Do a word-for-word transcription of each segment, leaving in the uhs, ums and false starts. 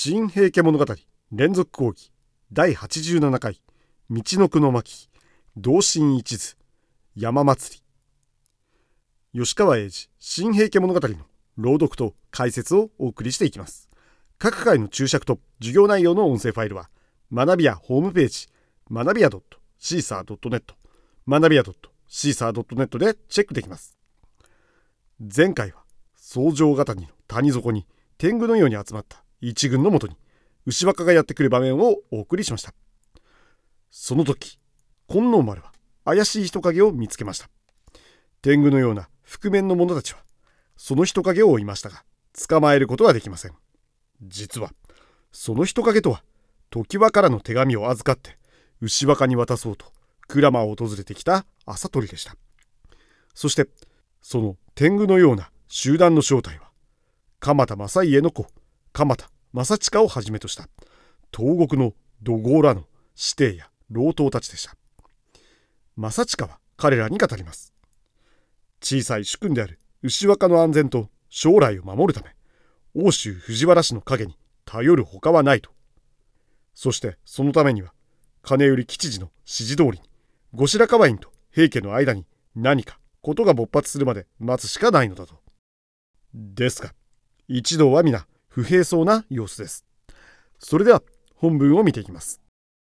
新平家物語連続講義だいはちじゅうななかい道のくの巻同心一途山祭り。吉川英治新平家物語の朗読と解説をお送りしていきます。各回の注釈と授業内容の音声ファイルは学びやホームページ学びや シーサードットネット 学びや シーサードットネット でチェックできます。前回は草上ヶ谷の谷底に天狗のように集まった一軍のもとに牛若がやってくる場面をお送りしました。その時金王丸は怪しい人影を見つけました。天狗のような覆面の者たちはその人影を追いましたが捕まえることはできません。実はその人影とは常盤からの手紙を預かって牛若に渡そうと鞍馬を訪れてきた朝取でした。そしてその天狗のような集団の正体は鎌田正家の子鎌田正親をはじめとした東国の土豪らの子弟や老頭たちでした。正親は彼らに語ります。小さい主君である牛若の安全と将来を守るため奥州藤原氏の陰に頼るほかはないと。そしてそのためには金頼吉次の指示通りに後白河院と平家の間に何かことが勃発するまで待つしかないのだと。ですが一同は皆不平そうな様子です。それでは本文を見ていきます。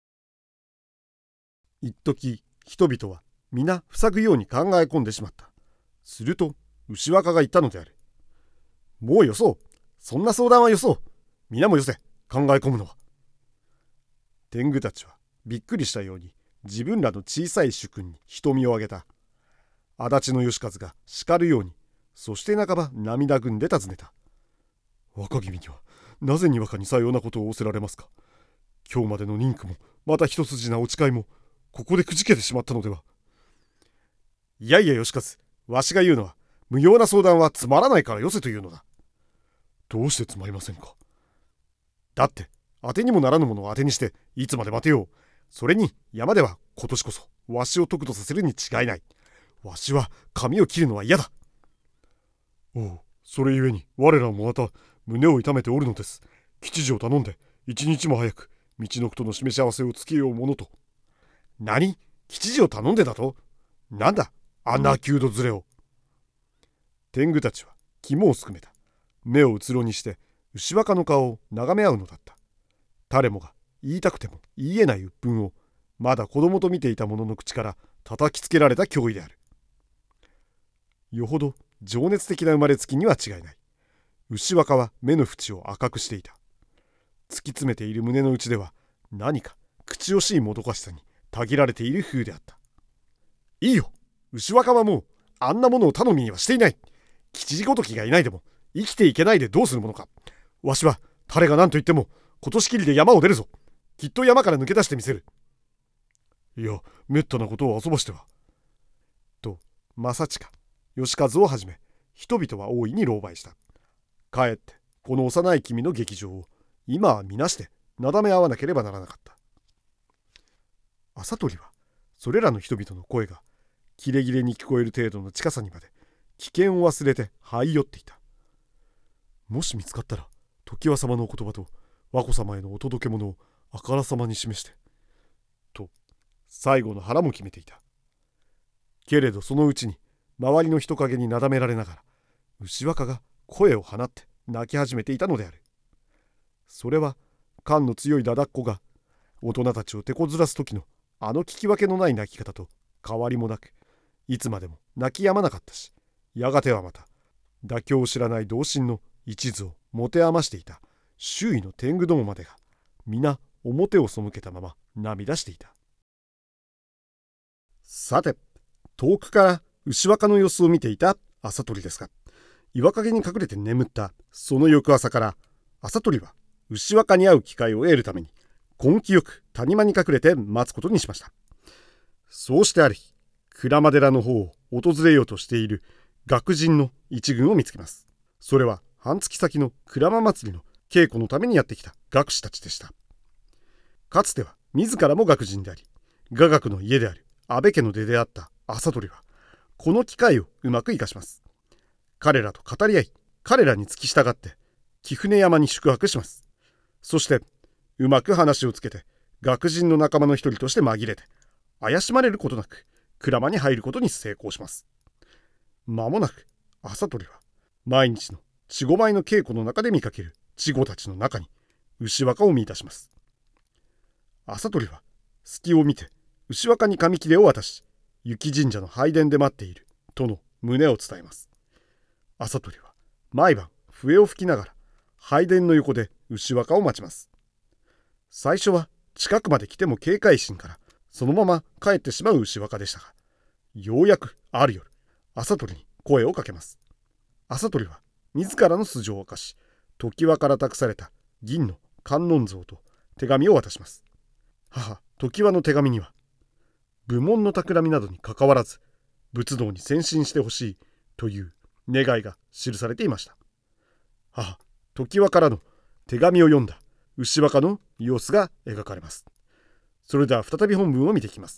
一時人々は皆塞ぐように考え込んでしまった。すると牛若が言ったのである。もうよそう。そんな相談はよそう。皆もよせ。考え込むのは。天狗たちはびっくりしたように自分らの小さい主君に瞳を上げた。足立の義和が叱るように、そして半ば涙ぐんで尋ねた。若君にはなぜにわかにさようなことを仰せられますか。今日までの人苦もまた一筋なお誓いもここでくじけてしまったのでは。いやいや義和、わしが言うのは無用な相談はつまらないからよせというのだ。どうしてつまりませんか。だって当てにもならぬものを当てにしていつまで待てよう。それに山では今年こそわしを得度させるに違いない。わしは髪を切るのは嫌だ。おう、それゆえに我らもまた胸を痛めておるのです。吉次を頼んで一日も早く道のくとの示し合わせをつけようものと。何、吉次を頼んでだと。なんだあんな弓道ずれを。天狗たちは肝をすくめた。目をうつろにして牛若の顔を眺め合うのだった。誰もが言いたくても言いえない鬱憤をまだ子供と見ていた者の口から叩きつけられた脅威である。よほど情熱的な生まれつきには違いない。牛若は目の縁を赤くしていた。突き詰めている胸の内では何か口惜しいもどかしさにたぎられている風であった。いいよ、牛若はもうあんなものを頼みにはしていない。吉次ごときがいないでも生きていけないでどうするものか。わしは誰が何と言っても今年きりで山を出るぞ。きっと山から抜け出してみせる。いや、めったなことを遊ばしては。と正親義和をはじめ人々は大いに狼狽した。かえってこの幼い君の劇場を今は見なしてなだめ合わなければならなかった。朝取はそれらの人々の声がキレキレに聞こえる程度の近さにまで危険を忘れて這い寄っていた。もし見つかったら常盤様のお言葉と和子様へのお届け物をあからさまに示してと最後の腹も決めていた。けれどそのうちに周りの人影になだめられながら牛若が声を放って泣き始めていたのである。それは感の強いだだっこが大人たちを手こずらす時のあの聞き分けのない泣き方と変わりもなく、いつまでも泣き止まなかったし、やがてはまた妥協を知らない同心の一途を持て余していた周囲の天狗どもまでが皆表を背けたまま涙していた。さて、遠くから牛若の様子を見ていた朝取ですが、岩陰に隠れて眠ったその翌朝から朝取は牛若に会う機会を得るために根気よく谷間に隠れて待つことにしました。そうしてある日、鞍馬寺の方を訪れようとしている学人の一軍を見つけます。それは半月先の鞍馬祭りの稽古のためにやってきた学士たちでした。かつては自らも学人であり、雅楽の家である安倍家の出であった朝取はこの機会をうまく生かします。彼らと語り合い、彼らに付き従って貴船山に宿泊します。 そしてうまく話をつけて学人の仲間の一人として紛れて怪しまれることなく鞍馬に入ることに成功します。間もなく朝鳥は毎日の稚児舞の稽古の中で見かける稚児たちの中に牛若を見出します。朝鳥は隙を見て牛若に紙切れを渡し、雪神社の拝殿で待っているとの旨を伝えます。朝鳥は毎晩笛を吹きながら拝殿の横で牛若を待ちます。最初は近くまで来ても警戒心からそのまま帰ってしまう牛若でしたが、ようやくある夜、朝鳥に声をかけます。朝鳥は自らの素性を明かし、常盤から託された銀の観音像と手紙を渡します。母常盤の手紙には、武門の企みなどにかかわらず仏道に先進してほしいという願いが記されていました。母常盤からの手紙を読んだ牛若の様子が描かれます。それでは再び本文を見ていきます。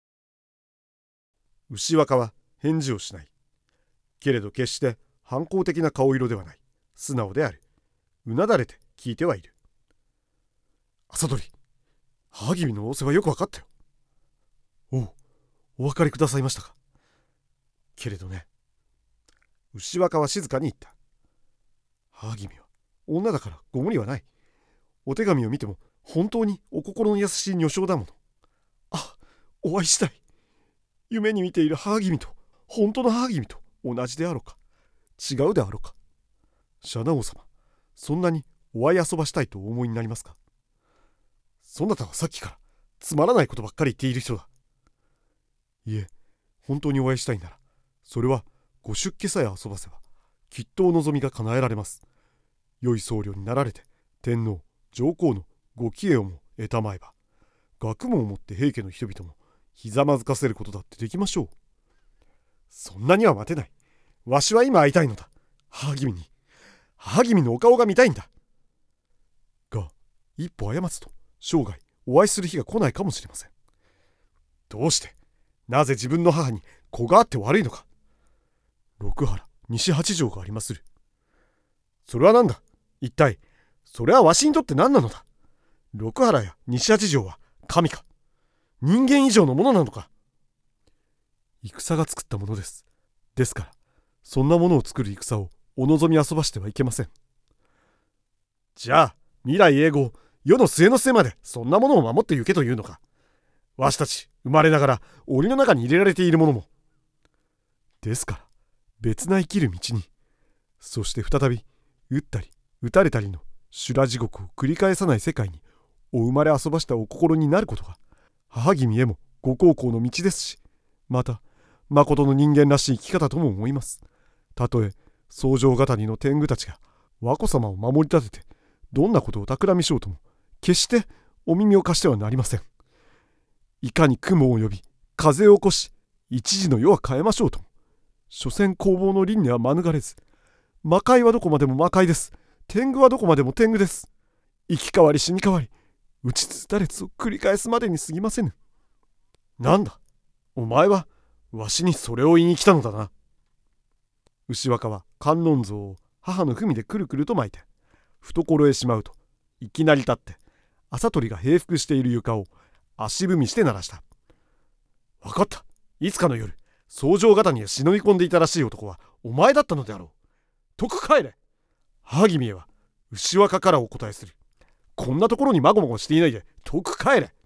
牛若は返事をしない。けれど決して反抗的な顔色ではない。素直である。うなだれて聞いてはいる。朝鳥、母君の仰せはよくわかったよ。おう、お分かりくださいましたか。けれどね、牛若は静かに言った。母君は女だからご無理はない。お手紙を見ても本当にお心の優しい女性だもの。あ、お会いしたい。夢に見ている母君と本当の母君と同じであろうか、違うであろうか。シャナ王様、そんなにお会い遊ばしたいとお思いになりますか。そなたはさっきからつまらないことばっかり言っている人だ。いえ、本当にお会いしたいなら、それはご出家さえ遊ばせばきっとお望みが叶えられます。良い僧侶になられて天皇上皇のご帰依をも得たまえば、学問をもって平家の人々もひざまずかせることだってできましょう。そんなには待てない。わしは今会いたいのだ。母君に母君のお顔が見たいんだ。が一歩過つと生涯お会いする日が来ないかもしれません。どうして、なぜ自分の母に子があって悪いのか。六原西八条がありまする。それは何だ。一体それはわしにとって何なのだ。六原や西八条は神か、人間以上のものなのか。戦が作ったものです。ですからそんなものを作る戦をお望み遊ばしてはいけません。じゃあ未来永劫、世の末の末までそんなものを守ってゆけというのか。わしたち生まれながら檻の中に入れられているものも。ですから別な生きる道に、そして再び撃ったり撃たれたりの修羅地獄を繰り返さない世界にお生まれ遊ばしたお心になることが母君へもご孝行の道ですし、また誠の人間らしい生き方とも思います。たとえ僧正語りの天狗たちが和子様を守り立ててどんなことを企みしようとも、決してお耳を貸してはなりません。いかに雲を呼び風を起こし一時の世は変えましょうとも、所詮攻防の輪廻は免れず、魔界はどこまでも魔界です。天狗はどこまでも天狗です。生き変わり死に変わり、打ちつ打たれつを繰り返すまでに過ぎませぬ。なんだ、お前はわしにそれを言いに来たのだな。牛若は観音像を母の文でくるくると巻いて懐へしまうと、いきなり立って朝鳥が平伏している床を足踏みして鳴らした。わかった。いつかの夜、僧正方に忍び込んでいたらしい男はお前だったのであろう。とく帰れ。母君へは牛若からお答えする。こんなところにまごまごしていないでとく帰れ。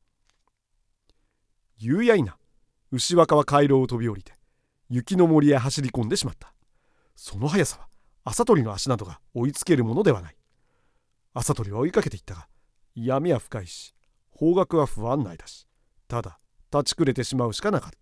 夕やいな、牛若は回廊を飛び降りて雪の森へ走り込んでしまった。その速さは朝鳥の足などが追いつけるものではない。朝鳥は追いかけていったが、闇は深いし方角は不安内だし、ただ立ちくれてしまうしかなかった。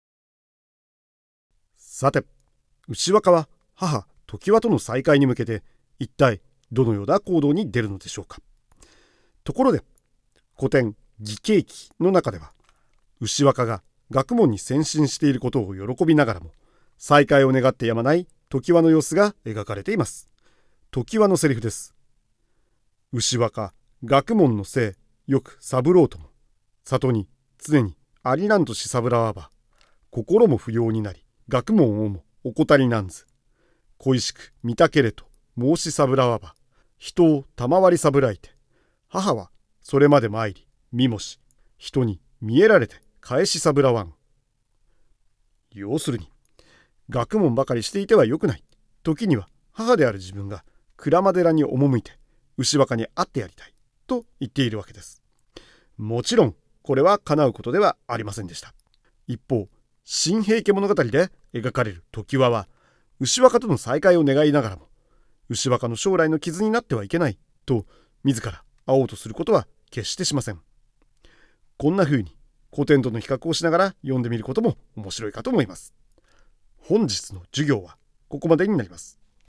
さて、牛若は母常盤との再会に向けて一体どのような行動に出るのでしょうか。ところで古典義経記の中では、牛若が学問に先進していることを喜びながらも再会を願ってやまない常盤の様子が描かれています。常盤のセリフです。牛若学問のせいよく三郎とも、里に常にありなんとし三郎わば、心も不要になり学問をも怠りなんず、恋しく見たけれと申し三郎わば、 人を賜りさぶらいて、母はそれまで参り見もし、人に見えられて返しさぶらわん。要するに、学問ばかりしていてはよくない。時には母である自分が鞍馬寺に赴いて牛若に会ってやりたいと言っているわけです。もちろんこれは叶うことではありませんでした。一方、新平家物語で描かれる常盤は牛若との再会を願いながらも、牛若の将来の傷になってはいけないと自ら会おうとすることは決してしません。こんな風に古典との比較をしながら読んでみることも面白いかと思います。本日の授業はここまでになります。